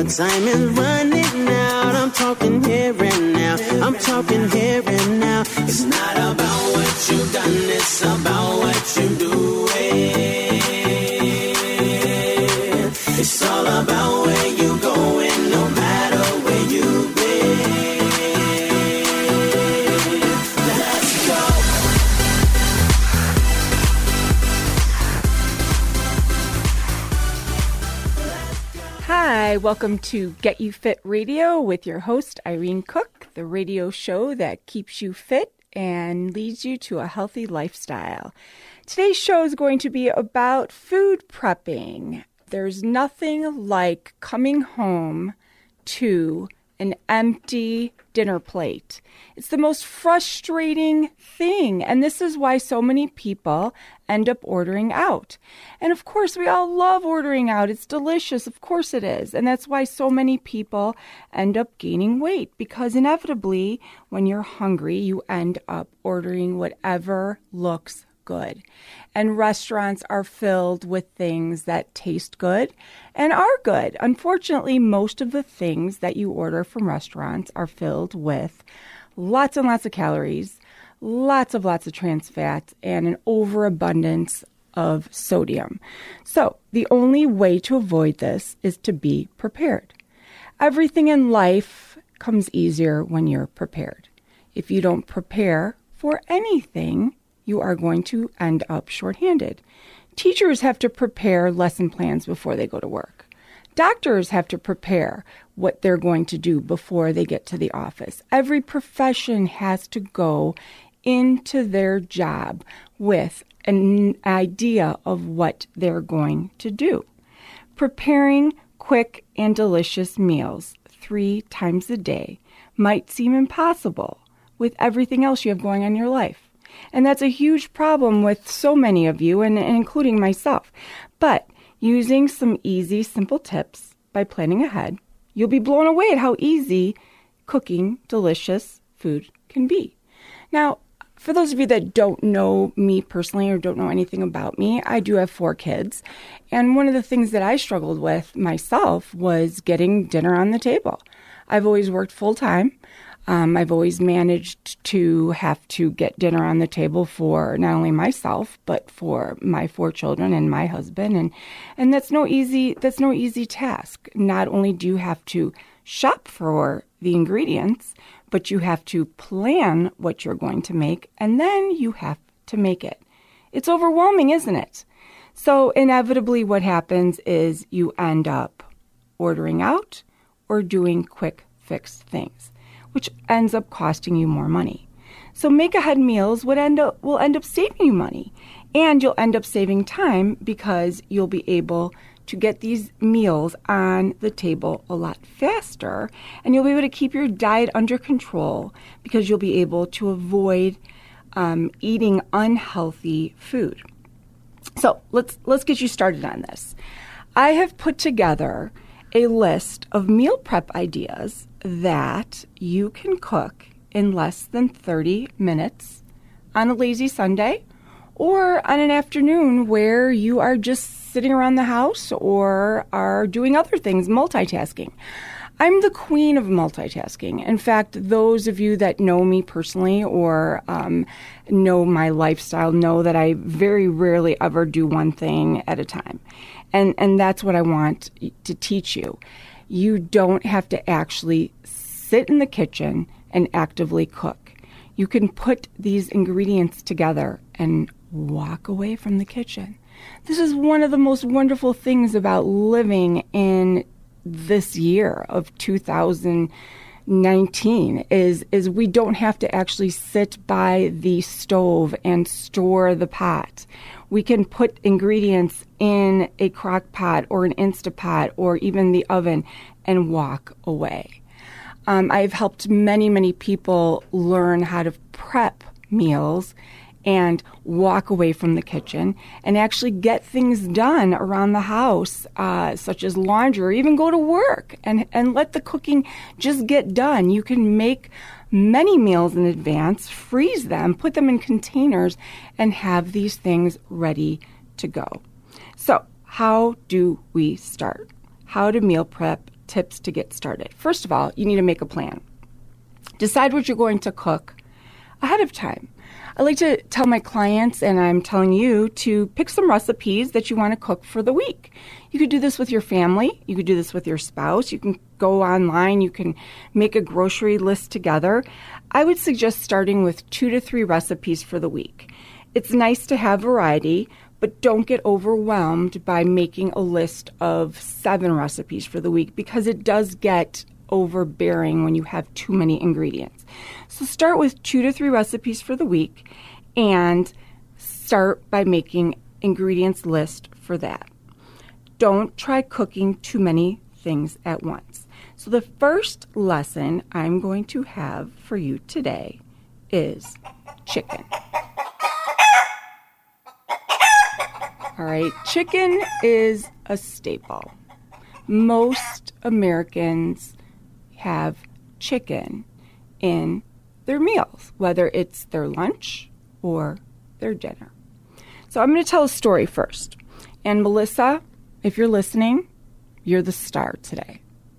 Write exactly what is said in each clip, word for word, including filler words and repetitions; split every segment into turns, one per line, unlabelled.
the time is running out. I'm talking here and now. I'm talking here and now. It's not about what you've done, it's about what you're doing. It's all about where you're going, no matter where you've been. Let's go.
Hi, welcome to Get You Fit Radio with your host, Irene Cook, the radio show that keeps you fit and leads you to a healthy lifestyle. Today's show is going to be about food prepping. There's nothing like coming home to an empty dinner plate. It's the most frustrating thing, and this is why so many people end up ordering out. And of course, we all love ordering out. It's delicious. Of course it is. And that's why so many people end up gaining weight, because inevitably, when you're hungry, you end up ordering whatever looks good. And restaurants are filled with things that taste good and are good. Unfortunately, most of the things that you order from restaurants are filled with lots and lots of calories, lots of lots of trans fats, and an overabundance of sodium. So the only way to avoid this is to be prepared. Everything in life comes easier when you're prepared. If you don't prepare for anything, you are going to end up shorthanded. Teachers have to prepare lesson plans before they go to work. Doctors have to prepare what they're going to do before they get to the office. Every profession has to go into their job with an idea of what they're going to do. Preparing quick and delicious meals three times a day might seem impossible with everything else you have going on in your life. And that's a huge problem with so many of you, and, and including myself. But using some easy, simple tips by planning ahead, you'll be blown away at how easy cooking delicious food can be. Now, for those of you that don't know me personally or don't know anything about me, I do have four kids. And one of the things that I struggled with myself was getting dinner on the table. I've always worked full time. Um, I've always managed to have to get dinner on the table for not only myself, but for my four children and my husband. And, and that's no easy, that's no easy task. Not only do you have to shop for the ingredients, but you have to plan what you're going to make, and then you have to make it. It's overwhelming, isn't it? So inevitably what happens is you end up ordering out or doing quick fix things, which ends up costing you more money. So make-ahead meals would end up, will end up saving you money, and you'll end up saving time because you'll be able to get these meals on the table a lot faster, and you'll be able to keep your diet under control because you'll be able to avoid um, eating unhealthy food. So let's let's get you started on this. I have put together a list of meal prep ideas that you can cook in less than thirty minutes on a lazy Sunday or on an afternoon where you are just sitting around the house or are doing other things, multitasking. I'm the queen of multitasking. In fact, those of you that know me personally or um, know my lifestyle know that I very rarely ever do one thing at a time. And and that's what I want to teach you. You don't have to actually sit in the kitchen and actively cook. You can put these ingredients together and walk away from the kitchen. This is one of the most wonderful things about living in this year of two thousand nineteen is, is we don't have to actually sit by the stove and store the pot. We can put ingredients in a crock pot or an Instapot or even the oven and walk away. Um, I've helped many, many people learn how to prep meals and walk away from the kitchen and actually get things done around the house, uh, such as laundry, or even go to work and, and let the cooking just get done. You can make many meals in advance, freeze them, put them in containers, and have these things ready to go. So how do we start? How to meal prep tips to get started. First of all, you need to make a plan. Decide what you're going to cook ahead of time. I like to tell my clients, and I'm telling you, to pick some recipes that you want to cook for the week. You could do this with your family. You could do this with your spouse. You can go online. You can make a grocery list together. I would suggest starting with two to three recipes for the week. It's nice to have variety, but don't get overwhelmed by making a list of seven recipes for the week, because it does get overbearing when you have too many ingredients. So start with two to three recipes for the week and start by making ingredients list for that. Don't try cooking too many things at once. So the first lesson I'm going to have for you today is chicken. All right, chicken is a staple. Most Americans have chicken in their meals, whether it's their lunch or their dinner. So I'm going to tell a story first. And Melissa, if you're listening, you're the star today.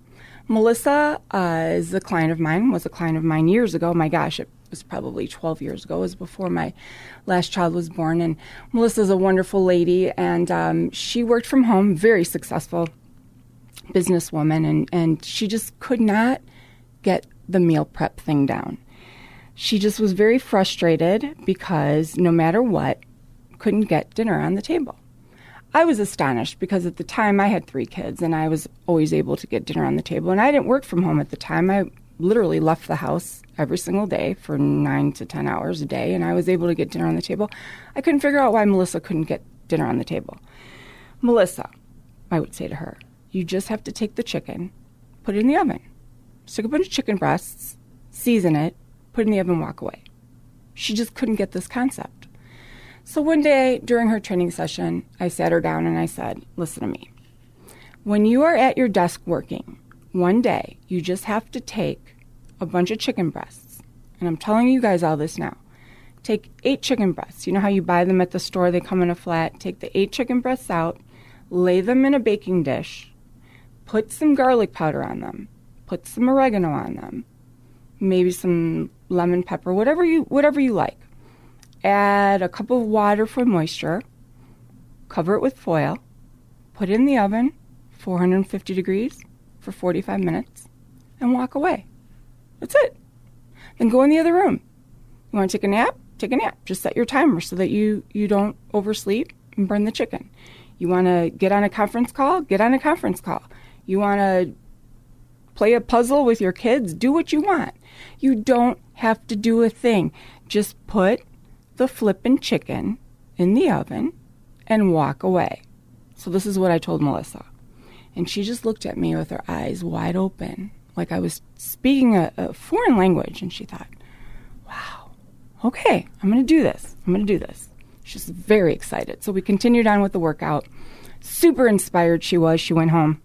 Melissa uh, is a client of mine, was a client of mine years ago. My gosh, it was probably twelve years ago. It was before my last child was born. And Melissa's a wonderful lady, and um, she worked from home, very successful businesswoman, and, and she just could not get the meal prep thing down. She just was very frustrated because no matter what, couldn't get dinner on the table. I was astonished because at the time I had three kids and I was always able to get dinner on the table, and I didn't work from home at the time. I literally left the house every single day for nine to ten hours a day, and I was able to get dinner on the table. I couldn't figure out why Melissa couldn't get dinner on the table. Melissa, I would say to her, you just have to take the chicken, put it in the oven. Stick a bunch of chicken breasts, season it, put it in the oven, walk away. She just couldn't get this concept. So one day during her training session, I sat her down and I said, listen to me. When you are at your desk working, one day you just have to take a bunch of chicken breasts. And I'm telling you guys all this now. Take eight chicken breasts. You know how you buy them at the store, they come in a flat. Take the eight chicken breasts out, lay them in a baking dish, put some garlic powder on them, put some oregano on them, maybe some lemon pepper, whatever you whatever you like. Add a cup of water for moisture, cover it with foil, put it in the oven, four hundred fifty degrees for forty-five minutes, and walk away. That's it. Then go in the other room. You want to take a nap? Take a nap. Just set your timer so that you, you don't oversleep and burn the chicken. You want to get on a conference call? Get on a conference call. You want to play a puzzle with your kids? Do what you want. You don't have to do a thing. Just put the flippin' chicken in the oven and walk away. So this is what I told Melissa. And she just looked at me with her eyes wide open, like I was speaking a, a foreign language. And she thought, wow, okay, I'm going to do this. I'm going to do this. She's very excited. So we continued on with the workout. Super inspired she was. She went home.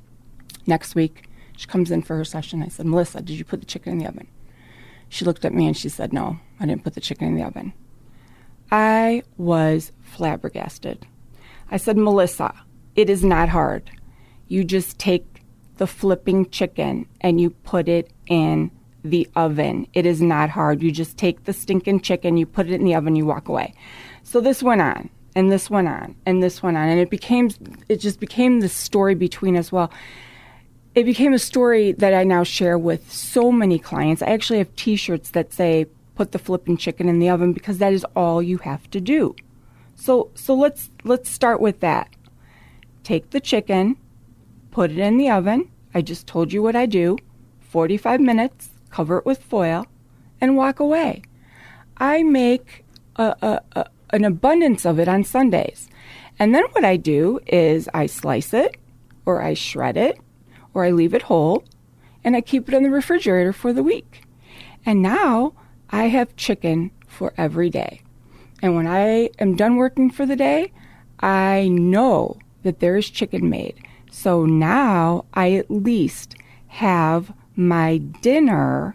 Next week, she comes in for her session. I said, Melissa, did you put the chicken in the oven? She looked at me and she said, no, I didn't put the chicken in the oven. I was flabbergasted. I said, Melissa, it is not hard. You just take the flipping chicken and you put it in the oven. It is not hard. You just take the stinking chicken, you put it in the oven, you walk away. So this went on, and this went on, and this went on, and it became, it just became the story between us. Well, it became a story that I now share with so many clients. I actually have T-shirts that say, put the flipping chicken in the oven, because that is all you have to do. So so let's let's start with that. Take the chicken, put it in the oven. I just told you what I do. forty-five minutes, cover it with foil, and walk away. I make a, a, a, an abundance of it on Sundays. And then what I do is I slice it, or I shred it, or I leave it whole, and I keep it in the refrigerator for the week. And now I have chicken for every day. And when I am done working for the day, I know that there is chicken made. So now I at least have my dinner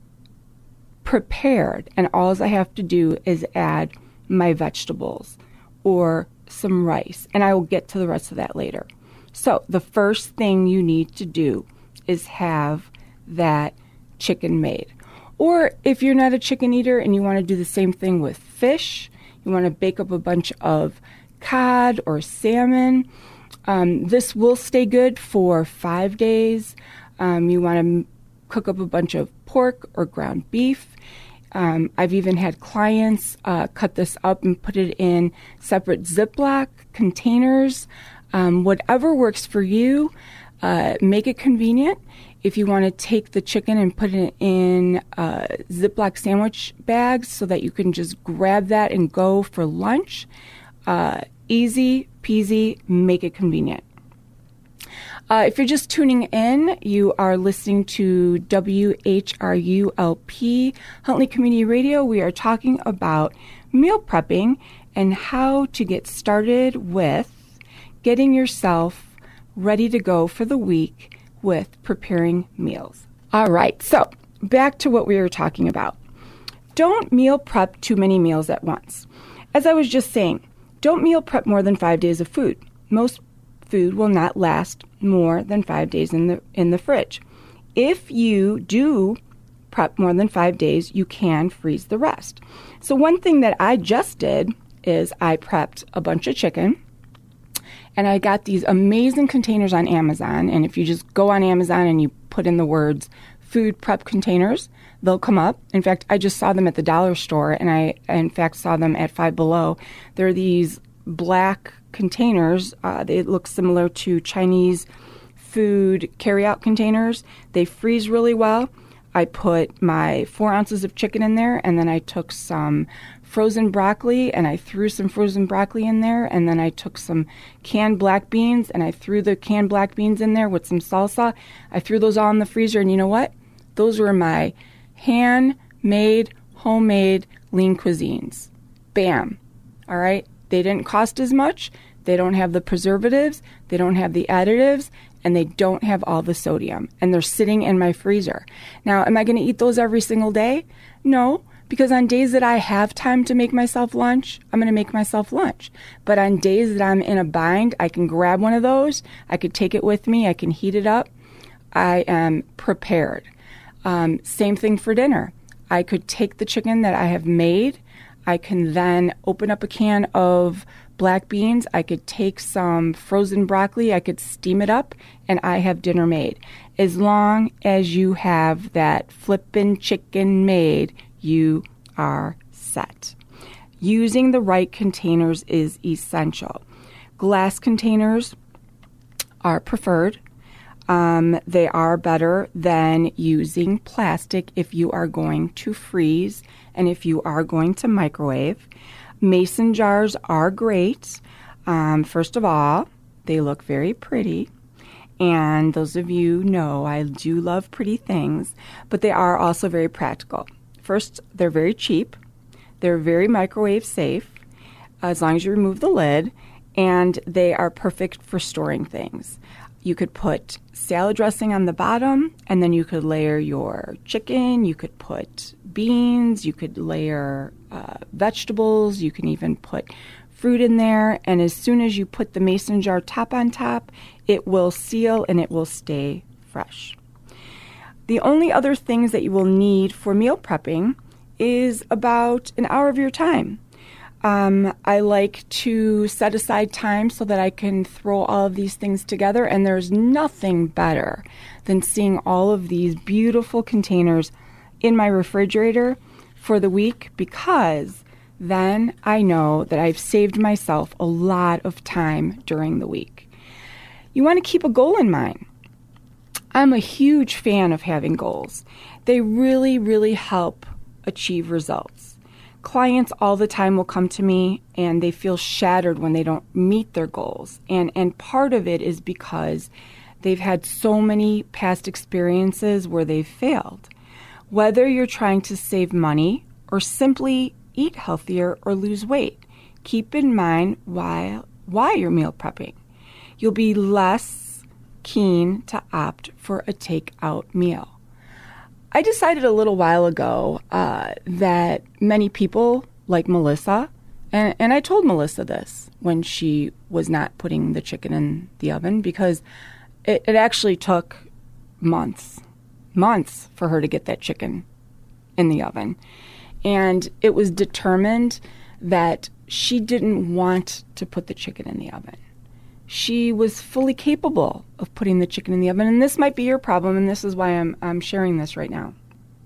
prepared, and all I have to do is add my vegetables or some rice, and I will get to the rest of that later. So the first thing you need to do is have that chicken made. Or if you're not a chicken eater and you want to do the same thing with fish, you want to bake up a bunch of cod or salmon, um, this will stay good for five days. Um, you want to cook up a bunch of pork or ground beef. Um, I've even had clients uh, cut this up and put it in separate Ziploc containers. Um, whatever works for you, uh, make it convenient. If you want to take the chicken and put it in uh, Ziploc sandwich bags so that you can just grab that and go for lunch, uh, easy peasy, make it convenient. Uh, if you're just tuning in, you are listening to W H R U L P, Huntley Community Radio. We are talking about meal prepping and how to get started with getting yourself ready to go for the week with preparing meals. All right, so back to what we were talking about. Don't meal prep too many meals at once. As I was just saying, don't meal prep more than five days of food. Most food will not last more than five days in the in the fridge. If you do prep more than five days, you can freeze the rest. So one thing that I just did is I prepped a bunch of chicken, and I got these amazing containers on Amazon. And if you just go on Amazon and you put in the words food prep containers, they'll come up. In fact, I just saw them at the dollar store, and I, in fact, saw them at Five Below. They're these black containers. Uh, they look similar to Chinese food carry-out containers. They freeze really well. I put my four ounces of chicken in there, and then I took some frozen broccoli, and I threw some frozen broccoli in there, and then I took some canned black beans, and I threw the canned black beans in there with some salsa. I threw those all in the freezer, and you know what? Those were my handmade, homemade lean cuisines. Bam. All right? They didn't cost as much. They don't have the preservatives. They don't have the additives. And they don't have all the sodium. And they're sitting in my freezer. Now, am I going to eat those every single day? No, because on days that I have time to make myself lunch, I'm going to make myself lunch. But on days that I'm in a bind, I can grab one of those. I could take it with me. I can heat it up. I am prepared. Um, same thing for dinner. I could take the chicken that I have made. I can then open up a can of black beans. I could take some frozen broccoli. I could steam it up, and I have dinner made. As long as you have that flippin' chicken made, you are set. Using the right containers is essential. Glass containers are preferred. Um, they are better than using plastic if you are going to freeze and if you are going to microwave. Mason jars are great. Um, first of all, they look very pretty. And those of you know I do love pretty things, but they are also very practical. First, they're very cheap. They're very microwave safe, as long as you remove the lid, and they are perfect for storing things. You could put salad dressing on the bottom, and then you could layer your chicken. You could put beans. You could layer uh, vegetables. You can even put fruit in there. And as soon as you put the mason jar top on top, it will seal and it will stay fresh. The only other things that you will need for meal prepping is about an hour of your time. Um, I like to set aside time so that I can throw all of these things together, and there's nothing better than seeing all of these beautiful containers in my refrigerator for the week, because then I know that I've saved myself a lot of time during the week. You want to keep a goal in mind. I'm a huge fan of having goals. They really, really help achieve results. Clients all the time will come to me and they feel shattered when they don't meet their goals. And and part of it is because they've had so many past experiences where they've failed. Whether you're trying to save money or simply eat healthier or lose weight, keep in mind why, why you're meal prepping. You'll be less keen to opt for a takeout meal. I decided a little while ago uh, that many people, like Melissa, and, and I told Melissa this when she was not putting the chicken in the oven, because it, it actually took months, months for her to get that chicken in the oven. And it was determined that she didn't want to put the chicken in the oven. She was fully capable of putting the chicken in the oven. And this might be your problem, and this is why I'm, I'm sharing this right now.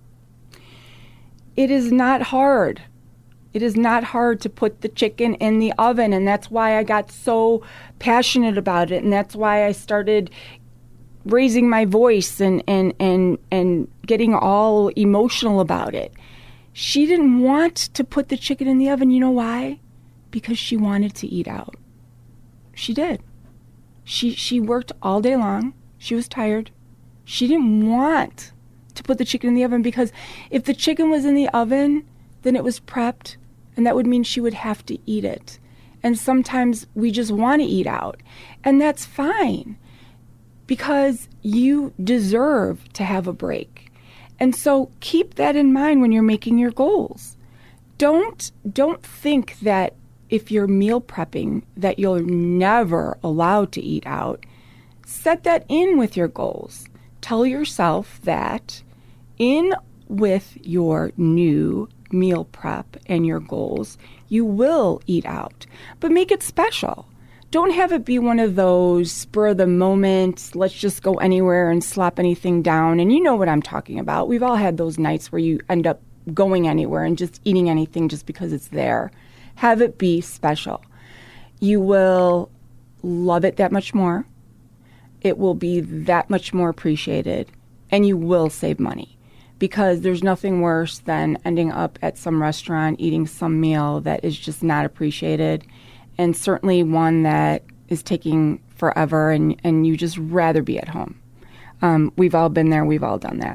It is not hard. It is not hard to put the chicken in the oven, and that's why I got so passionate about it, and that's why I started raising my voice and, and, and, and getting all emotional about it. She didn't want to put the chicken in the oven. You know why? Because she wanted to eat out. She did. She she worked all day long. She was tired. She didn't want to put the chicken in the oven because if the chicken was in the oven, then it was prepped, and that would mean she would have to eat it. And sometimes we just want to eat out, and that's fine because you deserve to have a break. And so keep that in mind when you're making your goals. Don't don't think that if you're meal prepping that you're never allowed to eat out. Set that in with your goals. Tell yourself that in with your new meal prep and your goals, you will eat out, but make it special. Don't have it be one of those spur of the moment, let's just go anywhere and slop anything down. And you know what I'm talking about. We've all had those nights where you end up going anywhere and just eating anything just because it's there. Have it be special. You will love it that much more. It will be that much more appreciated, and you will save money. Because there's nothing worse than ending up at some restaurant eating some meal that is just not appreciated, and certainly one that is taking forever, and, and you just rather be at home. Um, we've all been there. We've all done that.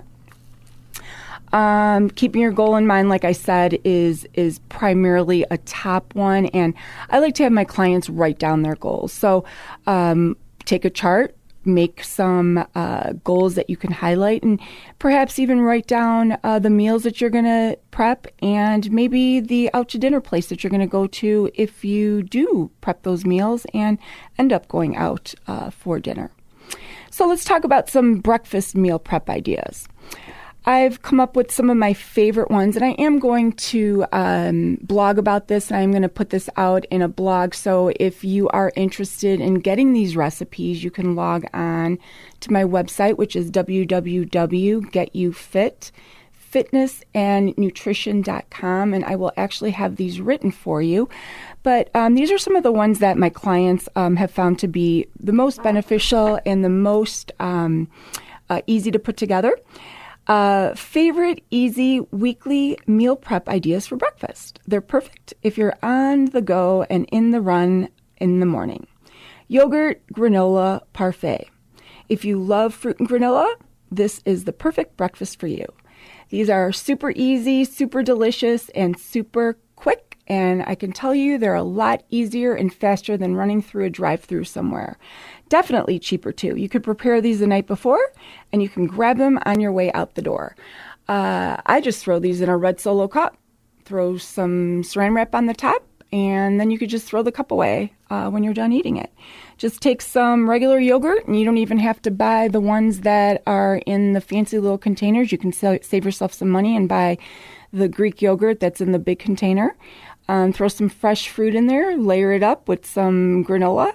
Um, keeping your goal in mind, like I said, is is primarily a top one, and I like to have my clients write down their goals. So um, take a chart, make some uh, goals that you can highlight, and perhaps even write down uh, the meals that you're going to prep and maybe the out to dinner place that you're going to go to if you do prep those meals and end up going out uh, for dinner. So let's talk about some breakfast meal prep ideas. I've come up with some of my favorite ones, and I am going to um, blog about this, and I'm going to put this out in a blog. So if you are interested in getting these recipes, you can log on to my website, which is w w w dot get you fit fitness and nutrition dot com, and I will actually have these written for you. But um, these are some of the ones that my clients um, have found to be the most beneficial and the most um, uh, easy to put together. Uh, favorite easy weekly meal prep ideas for breakfast. They're perfect if you're on the go and in the run in the morning. Yogurt granola parfait. If you love fruit and granola, this is the perfect breakfast for you. These are super easy, super delicious, and super quick. And I can tell you they're a lot easier and faster than running through a drive-through somewhere. Definitely cheaper too. You could prepare these the night before and you can grab them on your way out the door. Uh, I just throw these in a red Solo cup, throw some saran wrap on the top, and then you could just throw the cup away uh, when you're done eating it. Just take some regular yogurt, and you don't even have to buy the ones that are in the fancy little containers. You can save yourself some money and buy the Greek yogurt that's in the big container. Um, throw some fresh fruit in there, layer it up with some granola,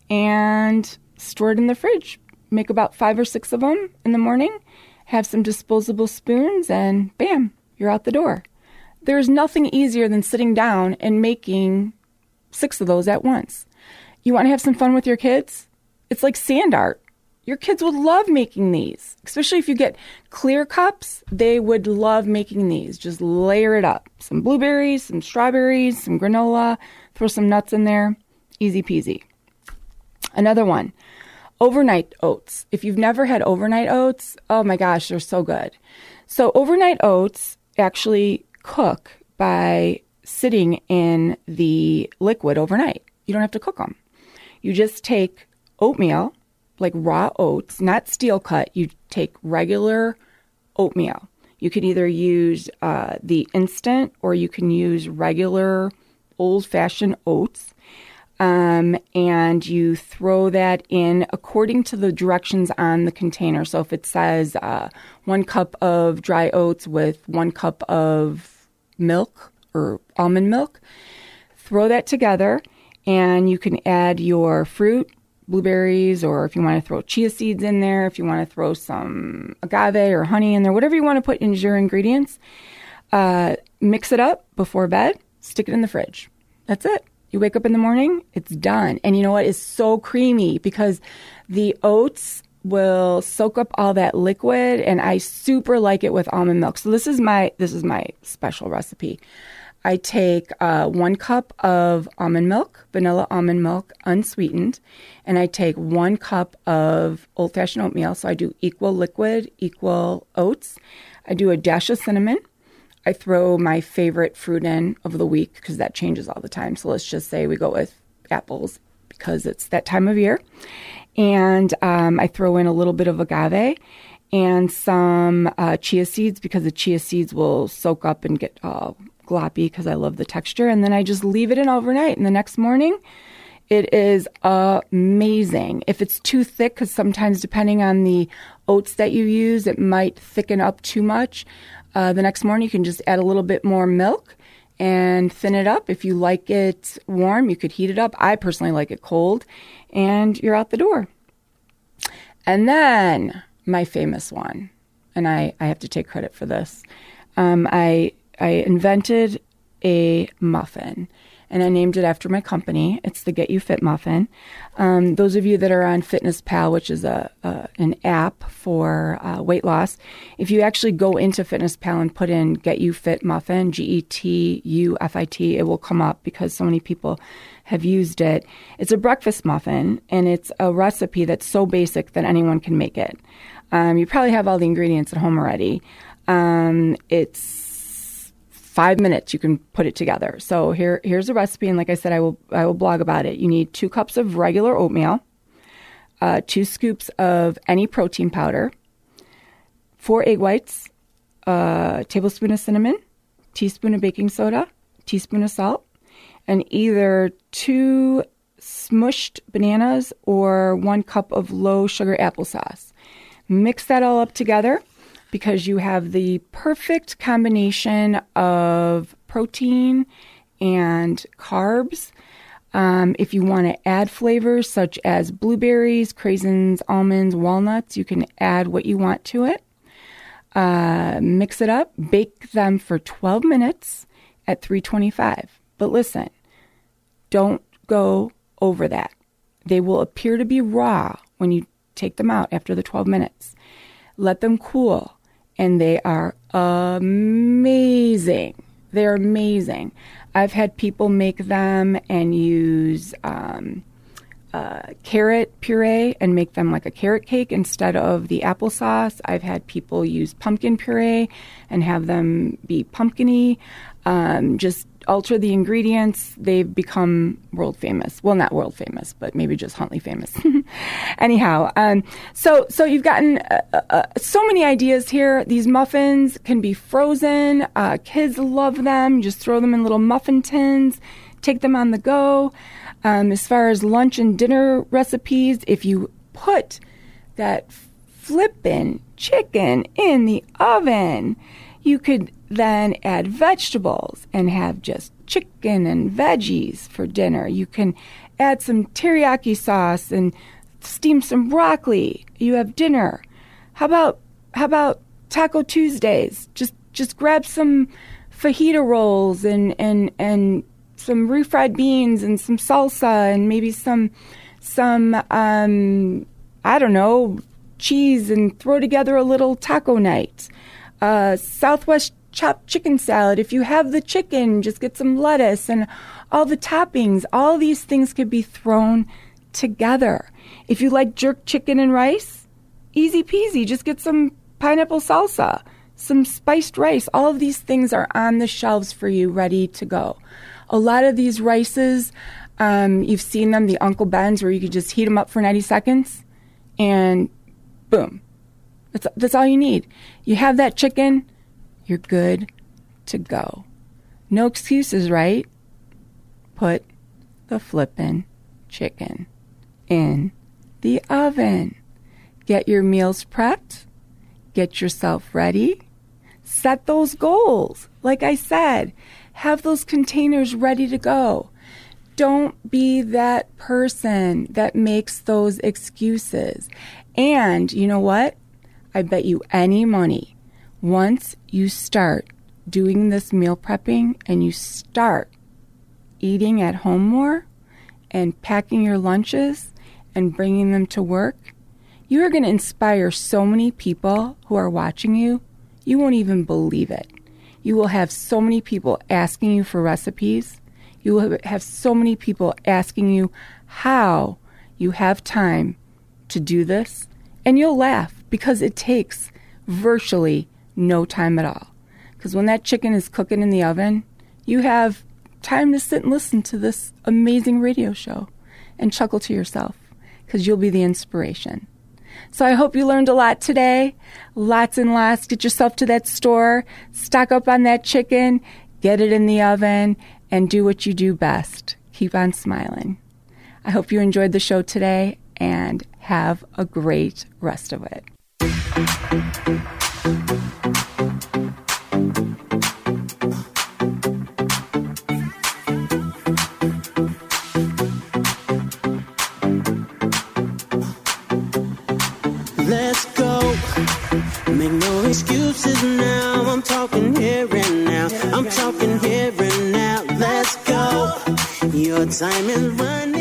and store it in the fridge. Make about five or six of them in the morning, have some disposable spoons, and bam, you're out the door. There's nothing easier than sitting down and making six of those at once. You want to have some fun with your kids? It's like sand art. Your kids would love making these, especially if you get clear cups. They would love making these. Just layer it up. Some blueberries, some strawberries, some granola, throw some nuts in there. Easy peasy. Another one, overnight oats. If you've never had overnight oats, oh my gosh, they're so good. So overnight oats actually cook by sitting in the liquid overnight. You don't have to cook them. You just take oatmeal, like raw oats, not steel cut. You take regular oatmeal. You could either use uh, the instant or you can use regular old-fashioned oats. Um, and you throw that in according to the directions on the container. So if it says uh, one cup of dry oats with one cup of milk or almond milk, throw that together, and you can add your fruit, blueberries, or if you want to throw chia seeds in there, if you want to throw some agave or honey in there, whatever you want to put in your ingredients, uh, mix it up before bed, stick it in the fridge. That's it. You wake up in the morning, it's done. And you know what? It's so creamy because the oats will soak up all that liquid, and I super like it with almond milk. So this is my this is my special recipe. I take uh, one cup of almond milk, vanilla almond milk, unsweetened, and I take one cup of old-fashioned oatmeal. So I do equal liquid, equal oats. I do a dash of cinnamon. I throw my favorite fruit in of the week because that changes all the time. So let's just say we go with apples because it's that time of year. And um, I throw in a little bit of agave and some uh, chia seeds because the chia seeds will soak up and get uh, gloppy because I love the texture. And then I just leave it in overnight. And the next morning, it is amazing. If it's too thick, because sometimes depending on the oats that you use, it might thicken up too much. Uh, the next morning, you can just add a little bit more milk and thin it up. If you like it warm, you could heat it up. I personally like it cold, and you're out the door. And then my famous one, and I, I have to take credit for this. Um, I I invented a muffin, and I named it after my company. It's the Get You Fit Muffin. Um, those of you that are on Fitness Pal, which is a, a an app for uh, weight loss, if you actually go into Fitness Pal and put in Get You Fit Muffin, G E T U F I T, it will come up because so many people have used it. It's a breakfast muffin, and it's a recipe that's so basic that anyone can make it. Um, you probably have all the ingredients at home already. Um, it's Five minutes, you can put it together. So here, here's a recipe, and like I said, I will I will blog about it. You need two cups of regular oatmeal, uh, two scoops of any protein powder, four egg whites, a tablespoon of cinnamon, teaspoon of baking soda, teaspoon of salt, and either two smushed bananas or one cup of low sugar applesauce. Mix that all up together, because you have the perfect combination of protein and carbs. Um, if you want to add flavors such as blueberries, craisins, almonds, walnuts, you can add what you want to it. Uh, mix it up, bake them for twelve minutes at three twenty-five. But listen, don't go over that. They will appear to be raw when you take them out after the twelve minutes. Let them cool. And they are amazing. They're amazing. I've had people make them and use um, uh, carrot puree and make them like a carrot cake instead of the applesauce. I've had people use pumpkin puree and have them be pumpkin-y. Um, just alter the ingredients. They've become world famous. Well, not world famous, but maybe just Huntley famous. Anyhow, um, so so you've gotten uh, uh, so many ideas here. These muffins can be frozen. Uh, kids love them. Just throw them in little muffin tins. Take them on the go. Um, as far as lunch and dinner recipes, if you put that flippin' chicken in the oven, you could then add vegetables and have just chicken and veggies for dinner. You can add some teriyaki sauce and steam some broccoli. You have dinner. How about how about Taco Tuesdays? Just just grab some fajita rolls and and and some refried beans and some salsa and maybe some some um I don't know, cheese, and throw together a little taco night. Uh, Southwest chopped chicken salad. If you have the chicken, just get some lettuce and all the toppings. All these things could be thrown together. If you like jerk chicken and rice, easy peasy. Just get some pineapple salsa, some spiced rice. All of these things are on the shelves for you, ready to go. A lot of these rices, um, you've seen them, the Uncle Ben's, where you could just heat them up for ninety seconds and boom. That's, that's all you need. You have that chicken, you're good to go. No excuses, right? Put the flippin' chicken in the oven. Get your meals prepped. Get yourself ready. Set those goals. Like I said, have those containers ready to go. Don't be that person that makes those excuses. And you know what? I bet you any money, once you start doing this meal prepping and you start eating at home more and packing your lunches and bringing them to work, you are going to inspire so many people who are watching you, you won't even believe it. You will have so many people asking you for recipes. You will have so many people asking you how you have time to do this. And you'll laugh because it takes virtually no time at all. Because when that chicken is cooking in the oven, you have time to sit and listen to this amazing radio show and chuckle to yourself because you'll be the inspiration. So I hope you learned a lot today. Lots and lots. Get yourself to that store, stock up on that chicken, get it in the oven, and do what you do best. Keep on smiling. I hope you enjoyed the show today and have a great rest of it.
Let's go. Make no excuses now. I'm talking here and now. I'm talking here and now. Let's go. Your time is running.